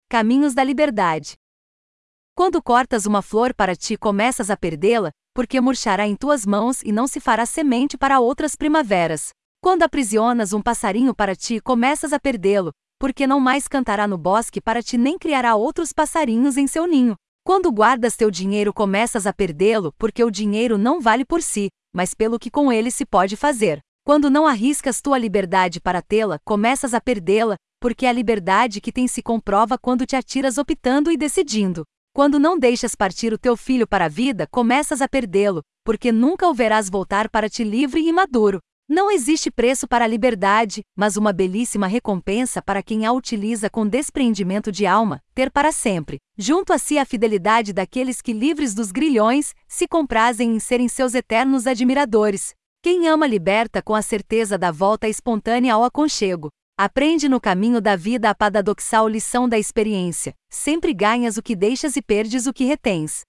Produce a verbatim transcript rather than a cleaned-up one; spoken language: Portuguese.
Caminhos da liberdade. Quando cortas uma flor para ti, começas a perdê-la, porque murchará em tuas mãos e não se fará semente para outras primaveras. Quando aprisionas um passarinho para ti, começas a perdê-lo, porque não mais cantará no bosque para ti nem criará outros passarinhos em seu ninho. Quando guardas teu dinheiro, começas a perdê-lo, porque o dinheiro não vale por si, mas pelo que com ele se pode fazer. Quando não arriscas tua liberdade para tê-la, começas a perdê-la, porque a liberdade que tens se comprova quando te atiras optando e decidindo. Quando não deixas partir o teu filho para a vida, começas a perdê-lo, porque nunca o verás voltar para ti livre e maduro. Não existe preço para a liberdade, mas uma belíssima recompensa para quem a utiliza com despreendimento de alma, ter para sempre, junto a si a fidelidade daqueles que, livres dos grilhões, se comprazem em serem seus eternos admiradores. Quem ama liberta com a certeza da volta espontânea ao aconchego. Aprende no caminho da vida a paradoxal lição da experiência. Sempre ganhas o que deixas e perdes o que retens.